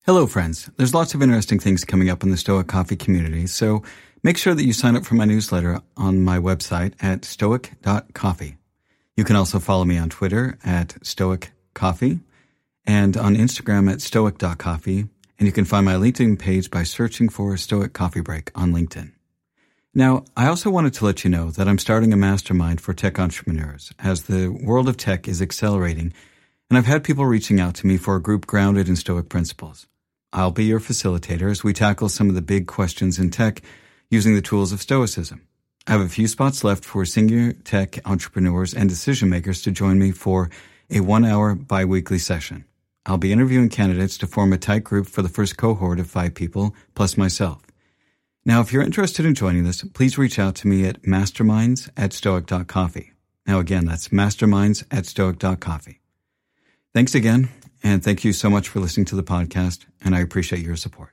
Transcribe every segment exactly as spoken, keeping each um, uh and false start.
Hello, friends. There's lots of interesting things coming up in the Stoic Coffee community, so make sure that you sign up for my newsletter on my website at stoic dot coffee. You can also follow me on Twitter at stoic coffee and on Instagram at stoic dot coffee, and you can find my LinkedIn page by searching for Stoic Coffee Break on LinkedIn. Now, I also wanted to let you know that I'm starting a mastermind for tech entrepreneurs as the world of tech is accelerating, and I've had people reaching out to me for a group grounded in Stoic principles. I'll be your facilitator as we tackle some of the big questions in tech using the tools of Stoicism. I have a few spots left for senior tech entrepreneurs and decision makers to join me for a one-hour bi-weekly session. I'll be interviewing candidates to form a tight group for the first cohort of five people, plus myself. Now, if you're interested in joining this, please reach out to me at masterminds at stoic dot coffee. Now, again, that's masterminds at stoic dot coffee. Thanks again, and thank you so much for listening to the podcast, and I appreciate your support.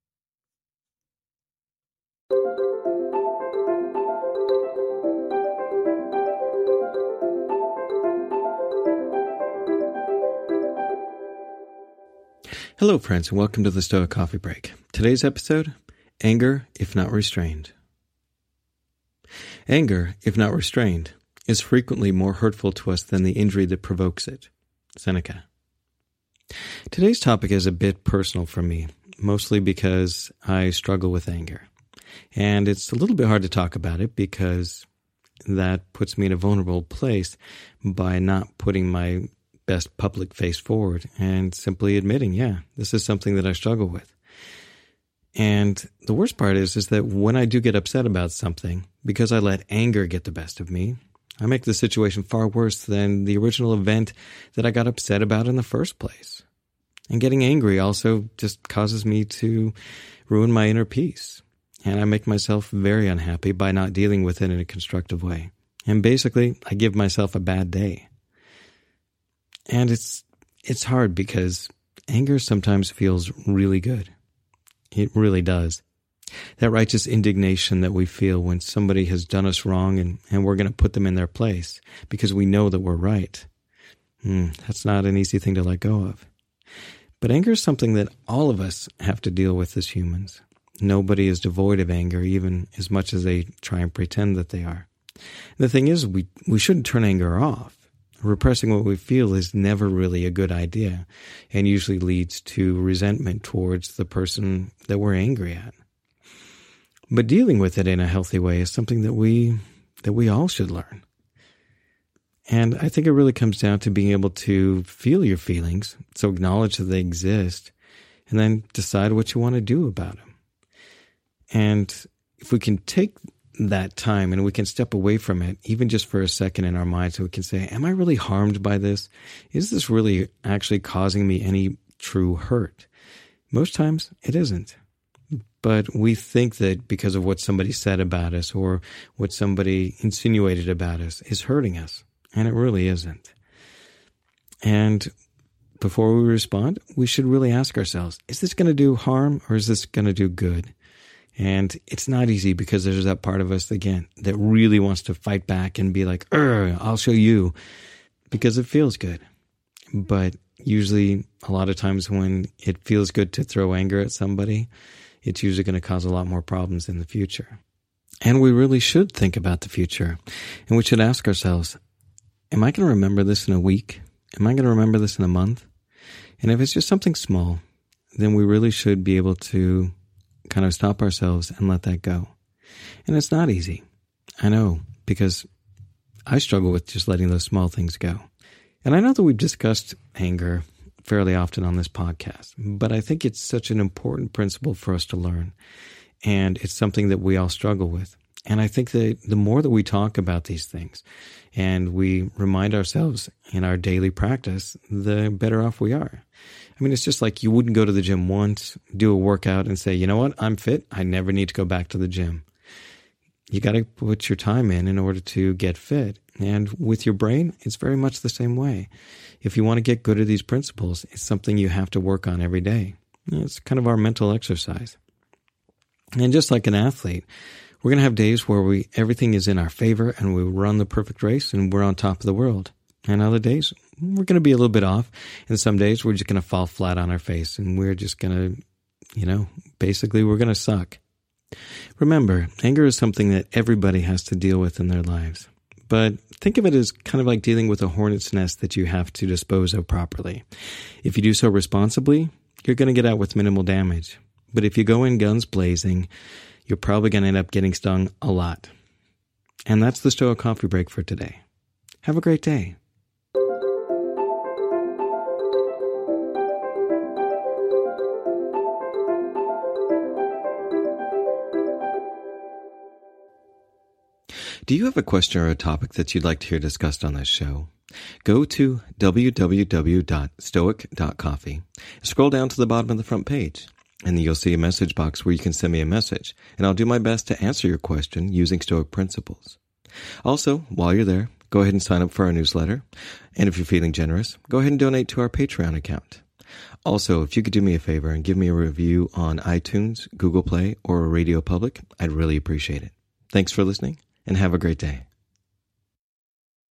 Hello, friends, and welcome to the Stoic Coffee Break. Today's episode, anger, if not restrained. Anger, if not restrained, is frequently more hurtful to us than the injury that provokes it. Seneca. Today's topic is a bit personal for me, mostly because I struggle with anger. And it's a little bit hard to talk about it because that puts me in a vulnerable place by not putting my best public face forward and simply admitting, yeah, this is something that I struggle with. And the worst part is, is that when I do get upset about something, because I let anger get the best of me, I make the situation far worse than the original event that I got upset about in the first place. And getting angry also just causes me to ruin my inner peace. And I make myself very unhappy by not dealing with it in a constructive way. And basically, I give myself a bad day. And it's it's hard because anger sometimes feels really good. It really does. That righteous indignation that we feel when somebody has done us wrong and, and we're going to put them in their place because we know that we're right. Mm, that's not an easy thing to let go of. But anger is something that all of us have to deal with as humans. Nobody is devoid of anger, even as much as they try and pretend that they are. The thing is, we, we shouldn't turn anger off. Repressing what we feel is never really a good idea and usually leads to resentment towards the person that we're angry at. But dealing with it in a healthy way is something that we that we all should learn. And I think it really comes down to being able to feel your feelings, so acknowledge that they exist, and then decide what you want to do about them. And if we can take that time and we can step away from it, even just for a second in our mind, so we can say, am I really harmed by this? Is this really actually causing me any true hurt? Most times it isn't. But we think that because of what somebody said about us or what somebody insinuated about us is hurting us, and it really isn't. And before we respond, we should really ask ourselves, is this going to do harm or is this going to do good? And it's not easy because there's that part of us, again, that really wants to fight back and be like, I'll show you, because it feels good. But usually, a lot of times when it feels good to throw anger at somebody, it's usually going to cause a lot more problems in the future. And we really should think about the future. And we should ask ourselves, am I going to remember this in a week? Am I going to remember this in a month? And if it's just something small, then we really should be able to kind of stop ourselves and let that go. And it's not easy. I know, because I struggle with just letting those small things go. And I know that we've discussed anger fairly often on this podcast, but I think it's such an important principle for us to learn. And it's something that we all struggle with. And I think that the more that we talk about these things and we remind ourselves in our daily practice, the better off we are. I mean, it's just like you wouldn't go to the gym once, do a workout and say, you know what, I'm fit. I never need to go back to the gym. You got to put your time in in order to get fit. And with your brain, it's very much the same way. If you want to get good at these principles, it's something you have to work on every day. It's kind of our mental exercise. And just like an athlete, we're going to have days where we everything is in our favor and we run the perfect race and we're on top of the world. And other days, we're going to be a little bit off. And some days we're just going to fall flat on our face and we're just going to, you know, basically we're going to suck. Remember, anger is something that everybody has to deal with in their lives. But think of it as kind of like dealing with a hornet's nest that you have to dispose of properly. If you do so responsibly, you're going to get out with minimal damage. But if you go in guns blazing, you're probably going to end up getting stung a lot. And that's the Stoic Coffee Break for today. Have a great day. Do you have a question or a topic that you'd like to hear discussed on this show? Go to w w w dot stoic dot coffee and scroll down to the bottom of the front page, and then you'll see a message box where you can send me a message, and I'll do my best to answer your question using Stoic principles. Also, while you're there, go ahead and sign up for our newsletter, and if you're feeling generous, go ahead and donate to our Patreon account. Also, if you could do me a favor and give me a review on iTunes, Google Play, or Radio Public, I'd really appreciate it. Thanks for listening, and have a great day.